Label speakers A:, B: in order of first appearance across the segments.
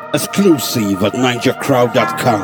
A: Exclusive at NigerCrowd.com.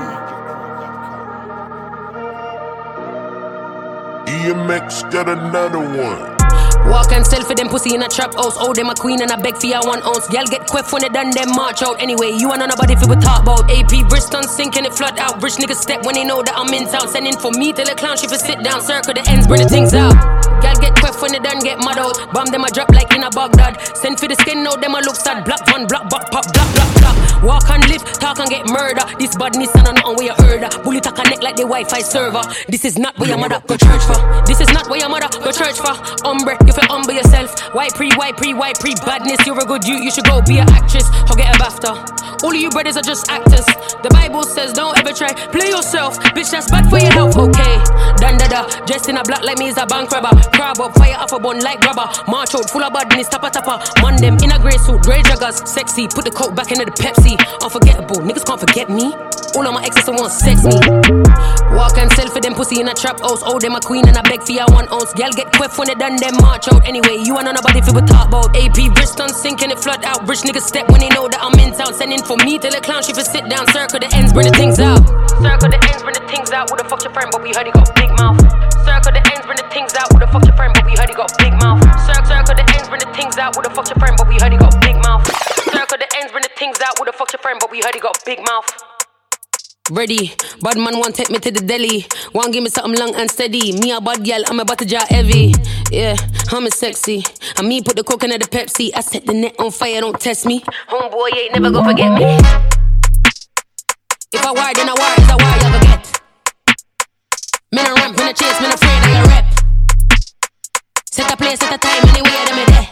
B: EMX got another one.
C: Walk and sell for them pussy in a trap house. Oh, them a queen and I beg for ya 1 ounce. Y'all get quiff when they done them march out. Anyway, you and nobody if we talk about AP Bristol sinking it flood out. Rich niggas step when they know that I'm in town. Sending for me till the clown she for sit down. Circle the ends, bring the things out. Y'all get quiff when they done get mad out. Bomb them a drop like in a Baghdad. Send for the skin now them a look sad. Block one, block, pop, block, block, block. Walk and live, talk and get murder. This badness and nothing where you heard her. Bully talk a neck like the Wi-Fi server. This is not where your mother go church for. This is not where your mother go church for. You feel humble yourself. Why pre badness, you're a good you should go be an actress or get a BAFTA. All of you brothers are just actors. The Bible says don't ever try, play yourself. Bitch, that's bad for your health, okay. Dun-da-da, dressed in a black like me is a bank robber. Crab up, fire off a bun like rubber. March out, full of badness, tappa. Man them in a grey suit, grey joggers, sexy. Put the coke back into the Pepsi. Unforgettable, niggas can't forget me. All of my exes won't sex me. Walk and sell for them pussy in a trap house. Oh, them a queen and I beg for ya 1 ounce. Y'all get quiff when they done them march out. Anyway, you and nobody if we talk about AP Bristol sinking it flood out. Rich niggas step when they know that I'm in town. Sending for me till the clown she for sit down. Circle the ends, bring the things out. Circle the ends, bring the things out. Who the fuck your friend, but we heard he got big mouth. Circle the ends, bring the things out. Who the fuck your friend, but we heard he got big mouth. Circle the ends, bring the things out. Who the fuck your friend, but we heard he got big mouth. Circle the ends, bring the things out. Who the fuck your friend, but we heard he got big mouth. Ready, bad man want take me to the deli. Want give me something long and steady. Me a bad gal, I'm about to jar heavy. Yeah, I'm a sexy. And me put the coke in the Pepsi. I set the net on fire, don't test me. Homeboy ain't never gonna forget me. If I war, then I war, is a war you forget. Men a ramp, men a chase, men afraid of your rep. Set a place, set a time, anywhere them there.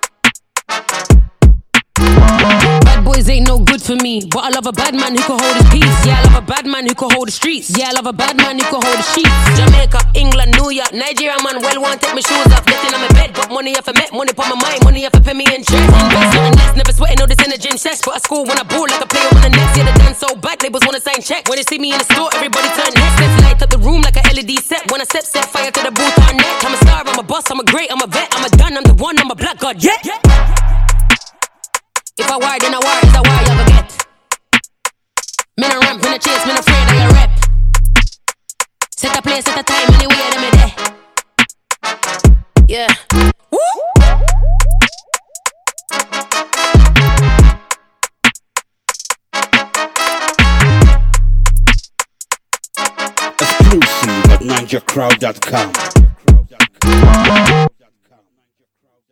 C: Bad boys ain't no good for me, but I love a bad man who can hold his peace. Yeah, I love a bad man who can hold the streets. Yeah, I love a bad man who can hold the sheets. Jamaica, England, New York, Nigeria, man, well want take my shoes off. Getting on my bed, but money if I met, money for my mind, money if I pay me interest. Invest nothing less, never sweating, all this in the gym sex. But at school when I ball like a player on the next. Yeah, they done so bad, labels wanna sign check. When they see me in the store, everybody turn heads. Let's light up the room like a LED set. When I set fire to the booth on net. I'm a star, I'm a boss, I'm a great, I'm a vet, I'm a done, I'm the one, I'm a black god, yeah. If I war, then I war, is a war you forget. Men a ramp, men a chase, men afraid of your rep. Set a place, set a time, anywhere them there. Yeah. Woo!
A: Exclusive at NigerCrowd.com.